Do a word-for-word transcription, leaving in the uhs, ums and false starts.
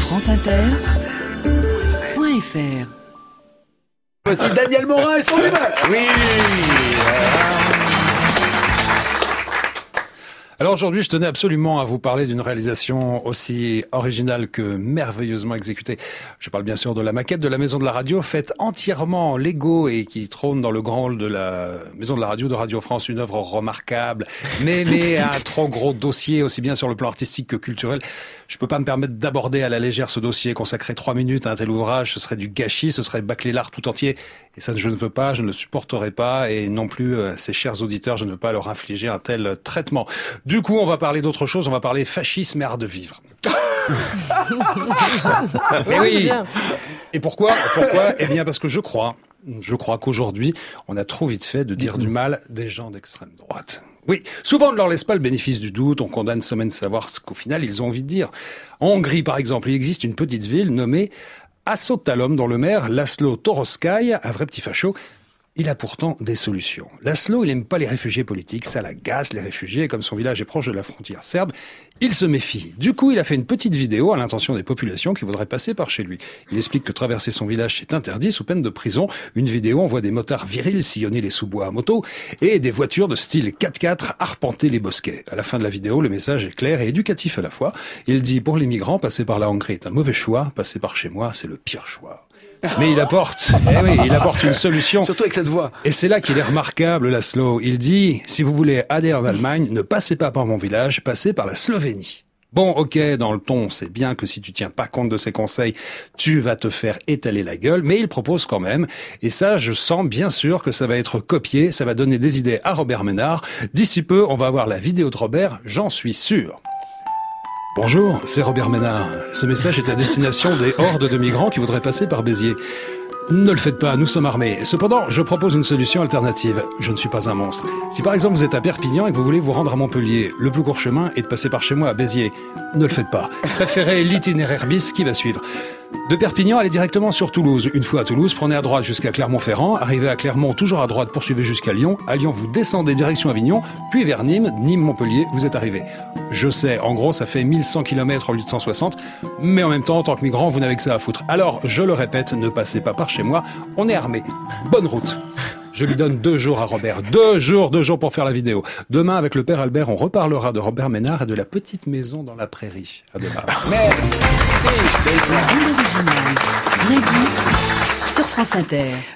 franceinter point f r. Voici Daniel Morin et son débat. Oui. Alors aujourd'hui, je tenais absolument à vous parler d'une réalisation aussi originale que merveilleusement exécutée. Je parle bien sûr de la maquette de la Maison de la Radio, faite entièrement en Lego et qui trône dans le grand hall de la Maison de la Radio de Radio France, une œuvre remarquable, mais, mais un trop gros dossier, aussi bien sur le plan artistique que culturel. Je peux pas me permettre d'aborder à la légère ce dossier, consacrer trois minutes à un tel ouvrage, ce serait du gâchis, ce serait bâcler l'art tout entier. Et ça, je ne veux pas, je ne le supporterai pas, et non plus euh, ces chers auditeurs, je ne veux pas leur infliger un tel traitement. Du coup, on va parler d'autre chose, on va parler fascisme et art de vivre. Mais oui. Et pourquoi Pourquoi Eh bien parce que je crois, je crois qu'aujourd'hui, on a trop vite fait de dire du mal des gens d'extrême droite. Oui, souvent on ne leur laisse pas le bénéfice du doute, on condamne sans même savoir ce qu'au final ils ont envie de dire. En Hongrie, par exemple, il existe une petite ville nommée Assotalom, dont le maire, Laszlo Toroszkai, un vrai petit facho. Il a pourtant des solutions. Laszlo, il aime pas les réfugiés politiques, ça l'agace, les réfugiés, comme son village est proche de la frontière serbe, il se méfie. Du coup, il a fait une petite vidéo à l'intention des populations qui voudraient passer par chez lui. Il explique que traverser son village, c'est interdit sous peine de prison. Une vidéo, on voit des motards virils sillonner les sous-bois à moto et des voitures de style quatre-quatre arpenter les bosquets. À la fin de la vidéo, le message est clair et éducatif à la fois. Il dit, pour les migrants, passer par la Hongrie est un mauvais choix, passer par chez moi, c'est le pire choix. Mais il apporte, eh oui, il apporte une solution. Surtout avec cette voix. Et c'est là qu'il est remarquable, Laszlo. Il dit, si vous voulez aller en Allemagne, ne passez pas par mon village, passez par la Slovénie. Bon, ok, dans le ton, c'est bien que si tu tiens pas compte de ses conseils, tu vas te faire étaler la gueule, mais il propose quand même. Et ça, je sens bien sûr que ça va être copié, ça va donner des idées à Robert Ménard. D'ici peu, on va avoir la vidéo de Robert, j'en suis sûr. Bonjour, c'est Robert Ménard. Ce message est à destination des hordes de migrants qui voudraient passer par Béziers. Ne le faites pas, nous sommes armés. Cependant, je propose une solution alternative. Je ne suis pas un monstre. Si par exemple vous êtes à Perpignan et que vous voulez vous rendre à Montpellier, le plus court chemin est de passer par chez moi à Béziers. Ne le faites pas. Préférez l'itinéraire bis qui va suivre. De Perpignan, allez directement sur Toulouse. Une fois à Toulouse, prenez à droite jusqu'à Clermont-Ferrand. Arrivez à Clermont, toujours à droite, poursuivez jusqu'à Lyon. À Lyon, vous descendez direction Avignon, puis vers Nîmes. Nîmes-Montpellier, vous êtes arrivé. Je sais, en gros, ça fait mille cent kilomètres au lieu de cent soixante. Mais en même temps, en tant que migrant, vous n'avez que ça à foutre. Alors, je le répète, ne passez pas par chez moi. On est armés. Bonne route. Je lui donne deux jours à Robert. Deux jours, deux jours pour faire la vidéo. Demain, avec le père Albert, on reparlera de Robert Ménard et de la petite maison dans la prairie. À demain. Merci. Bande originale. Nagui sur France Inter.